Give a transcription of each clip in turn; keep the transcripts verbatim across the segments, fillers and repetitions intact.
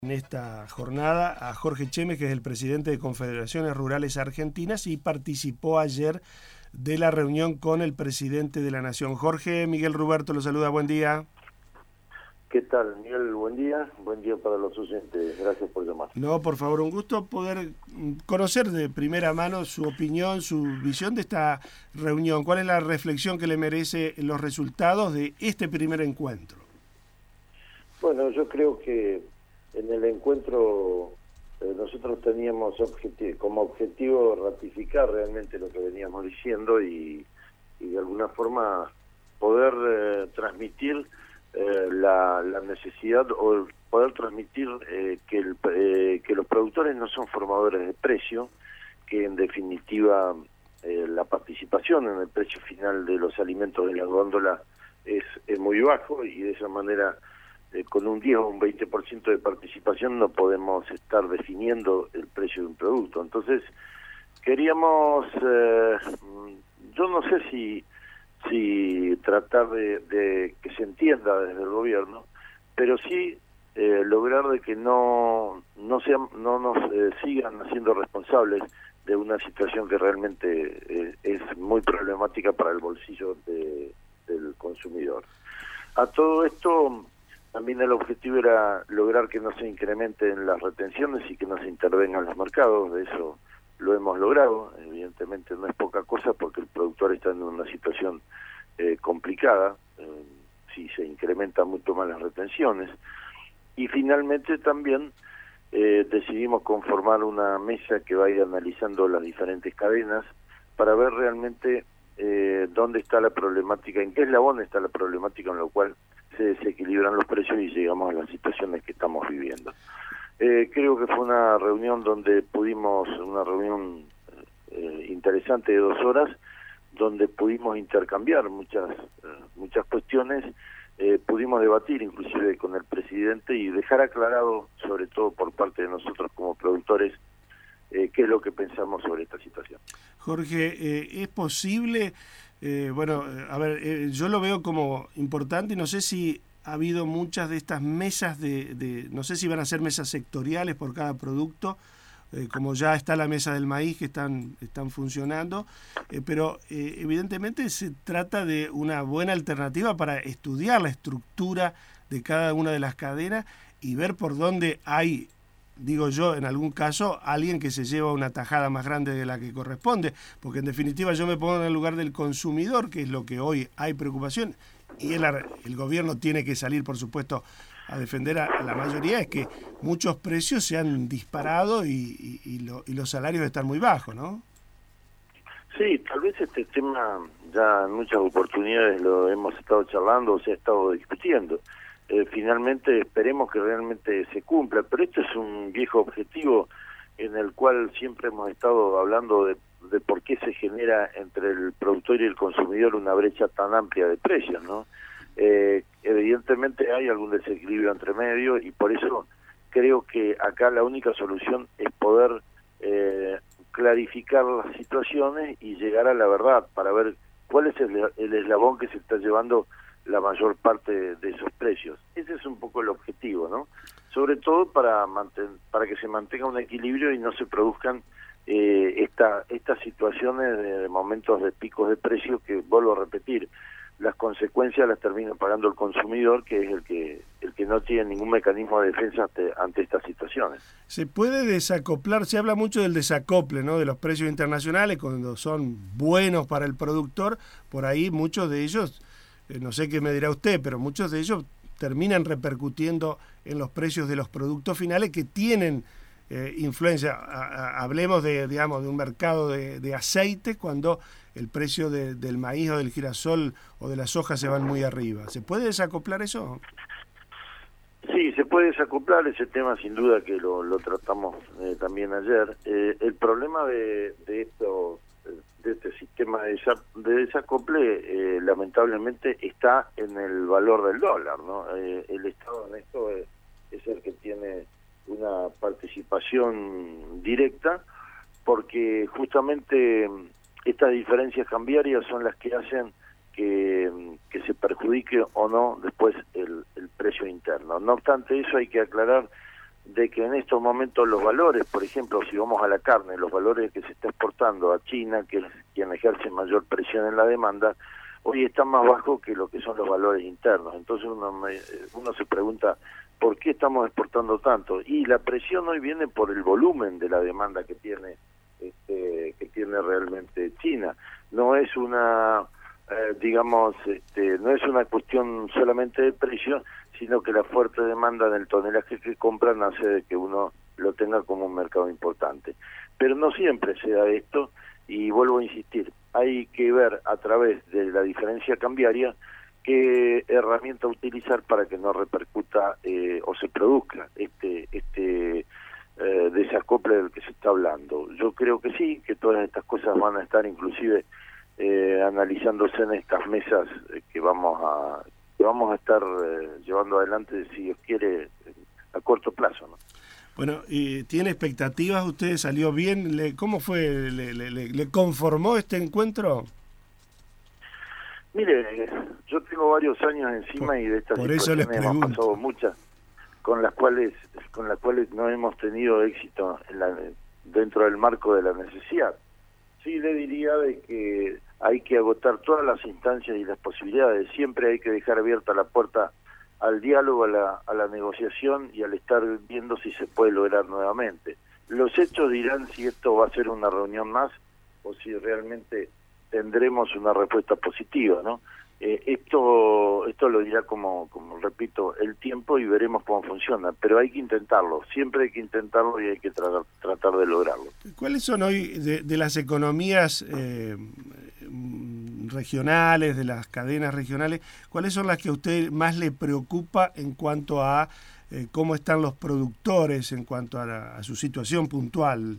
En esta jornada a Jorge Chemes, que es el presidente de Confederaciones Rurales Argentinas y participó ayer de la reunión con el presidente de la Nación. Jorge, Miguel Ruberto lo saluda, buen día. ¿Qué tal, Miguel? Buen día, buen día para los oyentes, gracias por llamar. No, por favor, un gusto poder conocer de primera mano su opinión, su visión de esta reunión. ¿Cuál es la reflexión que le merece los resultados de este primer encuentro? Bueno, yo creo que en el encuentro eh, nosotros teníamos objeti- como objetivo ratificar realmente lo que veníamos diciendo y, y de alguna forma poder eh, transmitir eh, la, la necesidad o poder transmitir eh, que, el, eh, que los productores no son formadores de precio, que en definitiva eh, la participación en el precio final de los alimentos de la góndola es, es muy bajo y de esa manera Eh, con un diez o un veinte por ciento de participación no podemos estar definiendo el precio de un producto. Entonces, queríamos, eh, yo no sé si si tratar de, de que se entienda desde el gobierno, pero sí eh, lograr de que no no sean, no nos eh, sigan haciendo responsables de una situación que realmente eh, es muy problemática para el bolsillo de, del consumidor. A todo esto, también el objetivo era lograr que no se incrementen las retenciones y que no se intervengan los mercados. De eso lo hemos logrado. Evidentemente no es poca cosa porque el productor está en una situación eh, complicada, eh, si se incrementan mucho más las retenciones. Y finalmente también eh, decidimos conformar una mesa que vaya analizando las diferentes cadenas para ver realmente eh, dónde está la problemática, en qué eslabón está la problemática en lo cual se desequilibran los precios y llegamos a las situaciones que estamos viviendo. Eh, creo que fue una reunión donde pudimos, una reunión eh, interesante de dos horas, donde pudimos intercambiar muchas eh, muchas cuestiones, eh, pudimos debatir inclusive con el presidente y dejar aclarado, sobre todo por parte de nosotros como productores, eh, qué es lo que pensamos sobre esta situación. Jorge, eh, ¿es posible? Eh, bueno, a ver, eh, yo lo veo como importante y no sé si ha habido muchas de estas mesas de, de no sé si van a ser mesas sectoriales por cada producto, eh, como ya está la mesa del maíz que están, están funcionando, eh, pero eh, evidentemente se trata de una buena alternativa para estudiar la estructura de cada una de las cadenas y ver por dónde hay, digo yo, en algún caso, alguien que se lleva una tajada más grande de la que corresponde, porque en definitiva yo me pongo en el lugar del consumidor, que es lo que hoy hay preocupación, y el, el gobierno tiene que salir, por supuesto, a defender a, a la mayoría, es que muchos precios se han disparado y, y, y, lo, y los salarios están muy bajos, ¿no? Sí, tal vez este tema ya en muchas oportunidades lo hemos estado charlando o se ha estado discutiendo. Eh, finalmente esperemos que realmente se cumpla, pero esto es un viejo objetivo en el cual siempre hemos estado hablando de, de por qué se genera entre el productor y el consumidor una brecha tan amplia de precios, ¿no? Eh, evidentemente hay algún desequilibrio entre medio y por eso creo que acá la única solución es poder eh, clarificar las situaciones y llegar a la verdad para ver cuál es el, el eslabón que se está llevando la mayor parte de esos precios. Ese es un poco el objetivo, ¿no? Sobre todo para manten para que se mantenga un equilibrio y no se produzcan eh, esta, estas situaciones de, de momentos de picos de precios que, vuelvo a repetir, las consecuencias las termina pagando el consumidor, que es el que el que no tiene ningún mecanismo de defensa ante, ante estas situaciones. Se puede desacoplar, se habla mucho del desacople, ¿no?, de los precios internacionales cuando son buenos para el productor, por ahí muchos de ellos, no sé qué me dirá usted, pero muchos de ellos terminan repercutiendo en los precios de los productos finales que tienen eh, influencia. A, a, hablemos de, digamos, de un mercado de, de aceite cuando el precio de, del maíz o del girasol o de la soja se van muy arriba. ¿Se puede desacoplar eso? Sí, se puede desacoplar ese tema, sin duda que lo, lo tratamos eh, también ayer. Eh, el problema de, de estos de este sistema de, desa, de desacople eh, lamentablemente está en el valor del dólar, ¿no? Eh, el Estado en esto es, es el que tiene una participación directa porque justamente estas diferencias cambiarias son las que hacen que, que se perjudique o no después el, el precio interno. No obstante eso hay que aclarar de que en estos momentos los valores, por ejemplo, si vamos a la carne, los valores que se está exportando a China, que es quien ejerce mayor presión en la demanda, hoy están más bajos que lo que son los valores internos. Entonces uno, me, uno se pregunta, ¿por qué estamos exportando tanto? Y la presión hoy viene por el volumen de la demanda que tiene este, que tiene realmente China. No es una, eh, digamos, este, no es una cuestión solamente de precio, sino que la fuerte demanda del tonelaje que compran hace de que uno lo tenga como un mercado importante. Pero no siempre se da esto, y vuelvo a insistir, hay que ver a través de la diferencia cambiaria qué herramienta utilizar para que no repercuta eh, o se produzca este este eh, desacople del que se está hablando. Yo creo que sí, que todas estas cosas van a estar inclusive eh, analizándose en estas mesas eh, que vamos a que vamos a estar eh, llevando adelante, si Dios quiere, a corto plazo, ¿no? Bueno, ¿y tiene expectativas usted? ¿Salió bien? ¿Le, ¿Cómo fue? ¿Le, le, le conformó este encuentro? Mire, yo tengo varios años encima por, y de estas situaciones hemos pasado muchas, con las cuales con las cuales no hemos tenido éxito en la, dentro del marco de la necesidad. Sí le diría de que hay que agotar todas las instancias y las posibilidades. Siempre hay que dejar abierta la puerta al diálogo, a la, a la negociación y al estar viendo si se puede lograr nuevamente. Los hechos dirán si esto va a ser una reunión más o si realmente tendremos una respuesta positiva, ¿no? Eh, esto esto lo dirá, como como repito, el tiempo, y veremos cómo funciona, pero hay que intentarlo, siempre hay que intentarlo y hay que tra tratar de lograrlo. ¿Cuáles son hoy de, de las economías eh, regionales, de las cadenas regionales, cuáles son las que a usted más le preocupa en cuanto a eh, cómo están los productores, en cuanto a, la, a su situación puntual?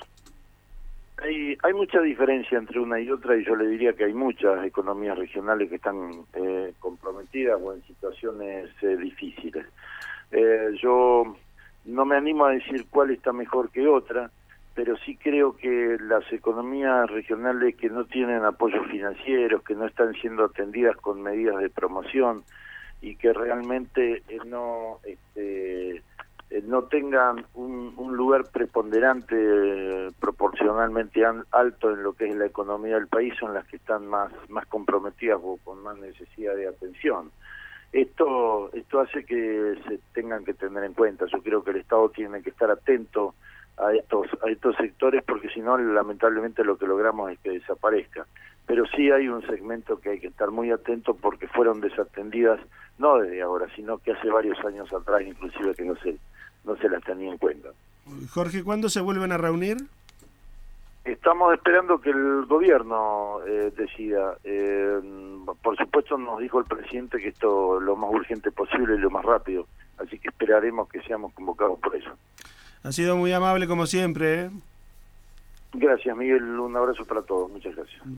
Hay, hay mucha diferencia entre una y otra, y yo le diría que hay muchas economías regionales que están eh, comprometidas o en situaciones eh, difíciles. Eh, yo no me animo a decir cuál está mejor que otra, pero sí creo que las economías regionales que no tienen apoyos financieros, que no están siendo atendidas con medidas de promoción y que realmente eh, no... Este, Eh, no tengan un, un lugar preponderante eh, proporcionalmente an, alto en lo que es la economía del país, son las que están más más comprometidas o con más necesidad de atención. Esto esto hace que se tengan que tener en cuenta. Yo creo que el Estado tiene que estar atento a estos a estos sectores, porque si no, lamentablemente lo que logramos es que desaparezca. Pero sí hay un segmento que hay que estar muy atento, porque fueron desatendidas no desde ahora, sino que hace varios años atrás, inclusive, que no se no se las tenía en cuenta. Jorge, ¿cuándo se vuelven a reunir? Estamos esperando que el gobierno eh, decida. Eh, por supuesto, nos dijo el presidente que esto lo más urgente posible y lo más rápido, así que esperaremos que seamos convocados por eso. Ha sido muy amable como siempre, ¿eh? Gracias, Miguel, un abrazo para todos, muchas gracias.